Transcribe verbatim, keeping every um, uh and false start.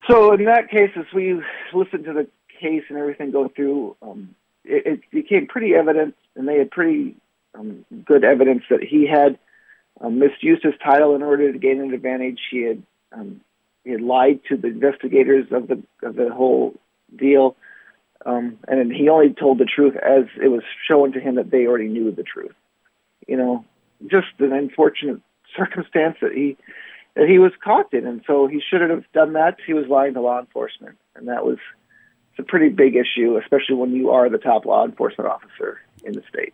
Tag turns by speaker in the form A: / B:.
A: So in that case, as we listened to the case and everything go through, um, it, it became pretty evident, and they had pretty um, good evidence that he had um, misused his title in order to gain an advantage. He had um, he had lied to the investigators of the of the whole deal, um, and he only told the truth as it was shown to him that they already knew the truth. You know, just an unfortunate circumstance that he that he was caught in, and so he shouldn't have done that. He was lying to law enforcement, and that was it's a pretty big issue, especially when you are the top law enforcement officer in the state.